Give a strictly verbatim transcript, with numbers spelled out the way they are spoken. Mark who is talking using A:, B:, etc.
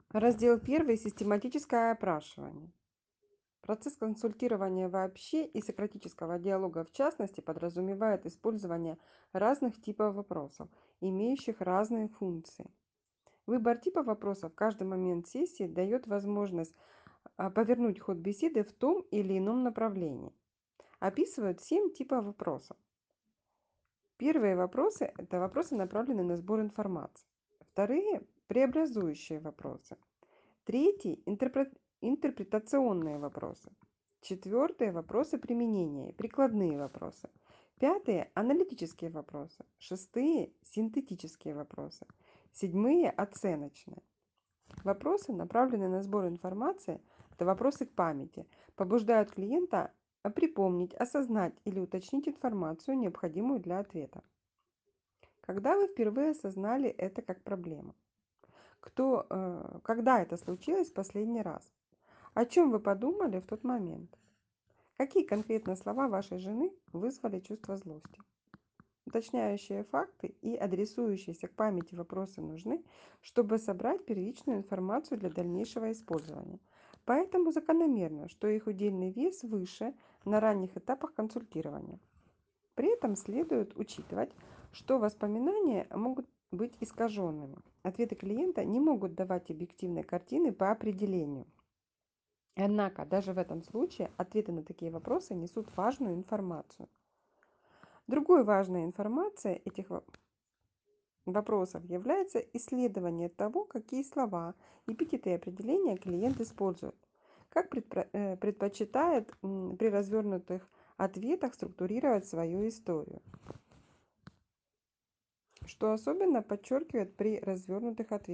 A: Раздел первый. Систематическое опрашивание. Процесс консультирования вообще и сократического диалога в частности подразумевает использование разных типов вопросов, имеющих разные функции. Выбор типа вопроса в каждый момент сессии дает возможность а, повернуть ход беседы в том или ином направлении. Описывают семь типов вопросов. Первые вопросы – это вопросы, направленные на сбор информации. Вторые – преобразующие вопросы. Третий – интерпре- интерпретационные вопросы. Четвертые – вопросы применения, прикладные вопросы. Пятые – аналитические вопросы. Шестые – синтетические вопросы. Седьмые – оценочные. Вопросы, направленные на сбор информации, это вопросы к памяти, побуждают клиента припомнить, осознать или уточнить информацию, необходимую для ответа. Когда вы впервые осознали это как проблему? Кто, э, когда это случилось в последний раз? О чем вы подумали в тот момент? Какие конкретно слова вашей жены вызвали чувство злости? Уточняющие факты и адресующиеся к памяти вопросы нужны, чтобы собрать первичную информацию для дальнейшего использования. Поэтому закономерно, что их удельный вес выше на ранних этапах консультирования. При этом следует учитывать, что воспоминания могут быть искаженными. Ответы клиента не могут давать объективной картины по определению. Однако, даже в этом случае ответы на такие вопросы несут важную информацию. Другой важной информацией этих вопросов является исследование того, какие слова, эпитеты и определения клиент использует, как предпро- э, предпочитает м, при развернутых ответах структурировать свою историю, что особенно подчеркивает при развернутых ответах.